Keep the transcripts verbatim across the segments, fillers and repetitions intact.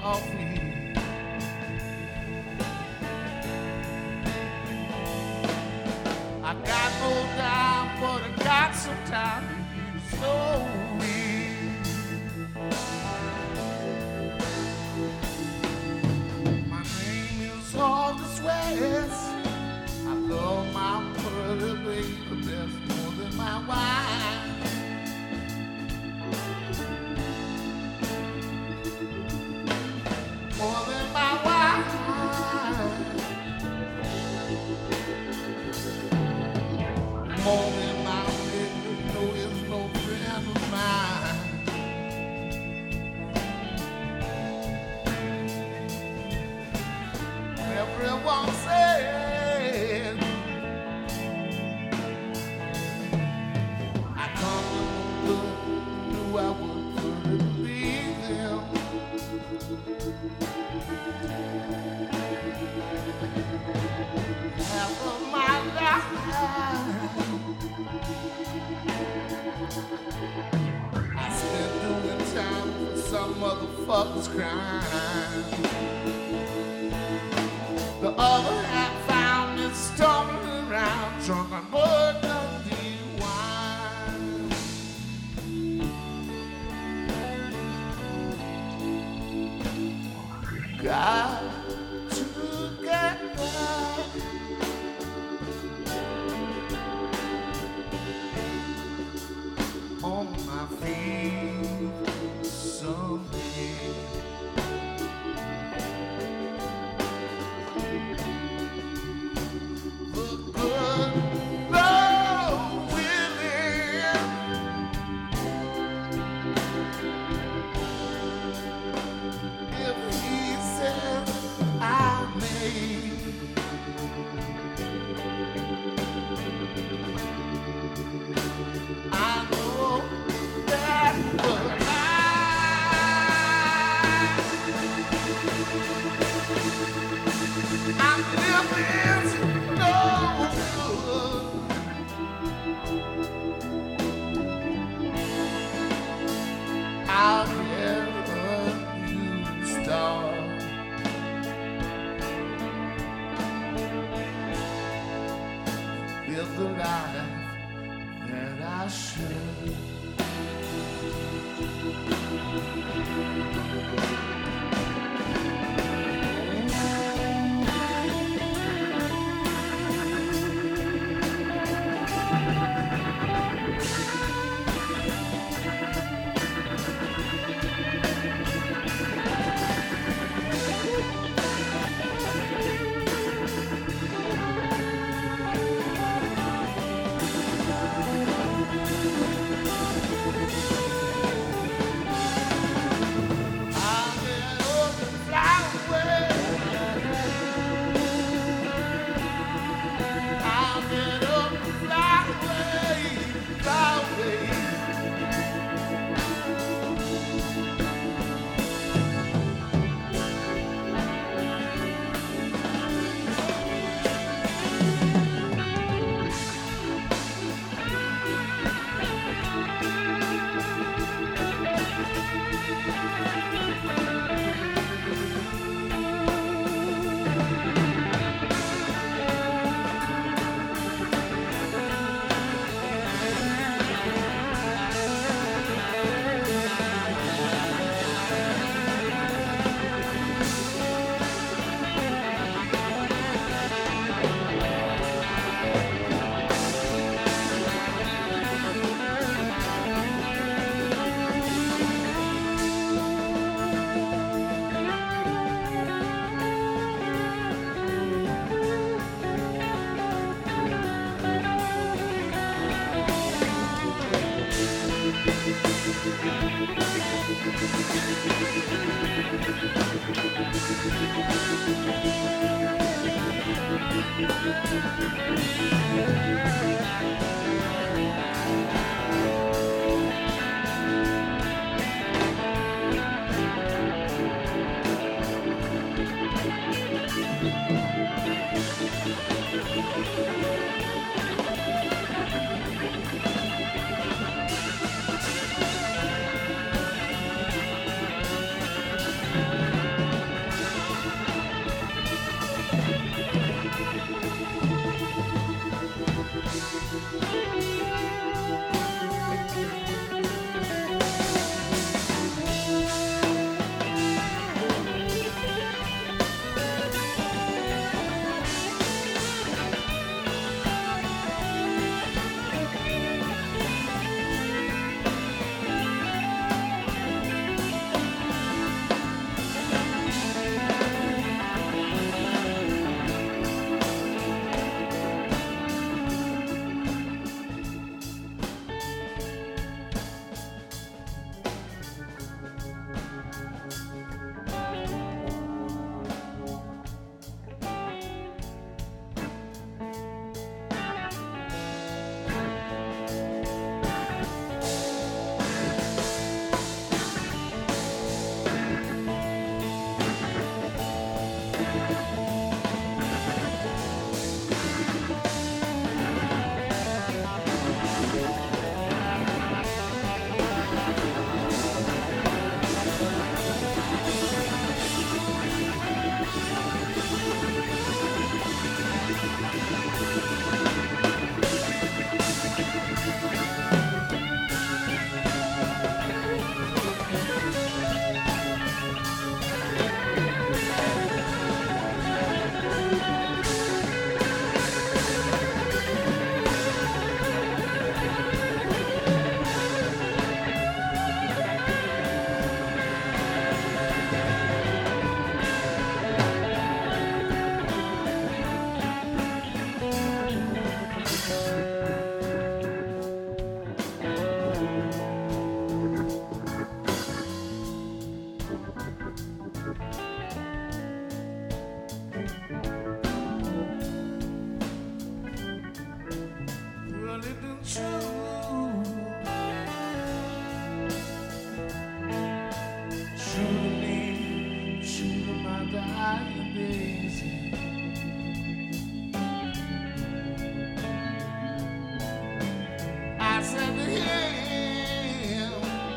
coffee. I got no dime, but I got some time to use slowly. My name is August West. I love my pretty baby best more than my wine. More than my wine. More than my baby, no, is no friend of mine. Everyone said I come to good, knew I would fully believe them. Half of my life I spent doing time for some motherfucker's crime. The other half found me stumbling around, drunk on burgundy wine. Got to get back on my feet someday. The good Lord willing, if He says I may. I know that but I I'm living no good. I'll get a new start. Live the life that I should. I'll get up and fly away. I'll get up and fly away, fly away. true. True to me, true to my dying days. I said to him,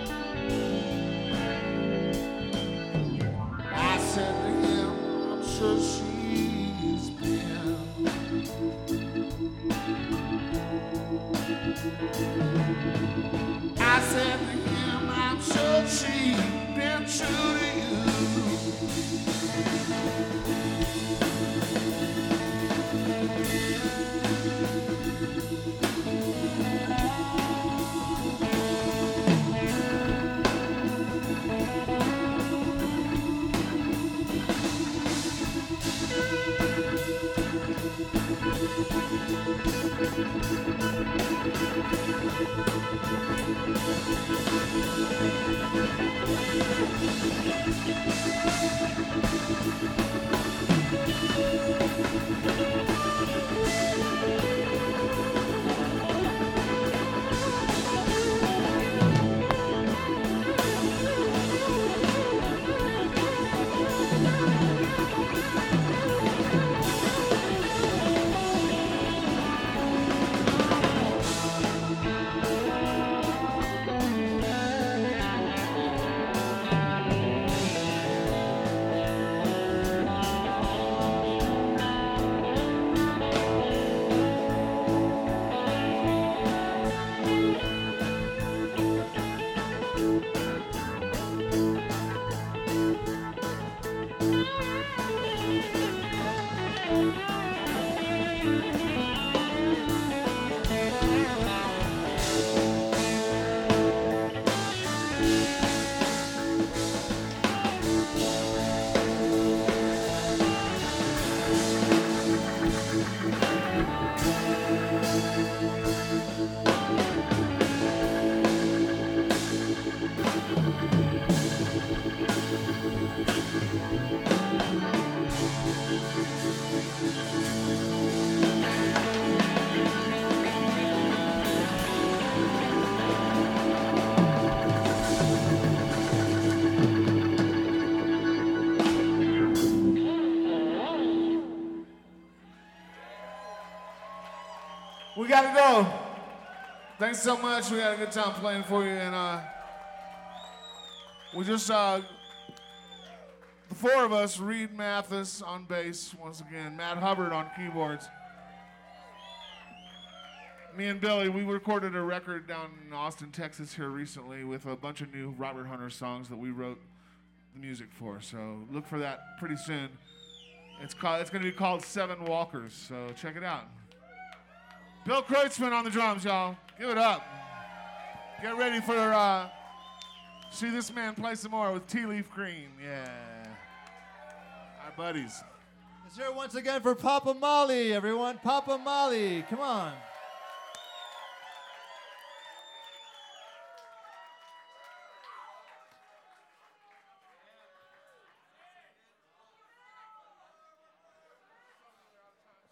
I said to him, I'm sure she's been. I said to him, I'm sure she's been true to you. We gotta go. Thanks so much. We had a good time playing for you, and uh, we just uh, the four of us: Reed Mathis on bass once again, Matt Hubbard on keyboards, me and Billy. We recorded a record down in Austin, Texas here recently with a bunch of new Robert Hunter songs that we wrote the music for. So look for that pretty soon. It's called. It's going to be called Seven Walkers. So check it out. Bill Kreutzmann on the drums, y'all. Give it up. Get ready for, uh, see this man play some more with Tea Leaf Green. Yeah. Our buddies. Let's hear it once again for Papa Molly, everyone. Papa Molly, come on.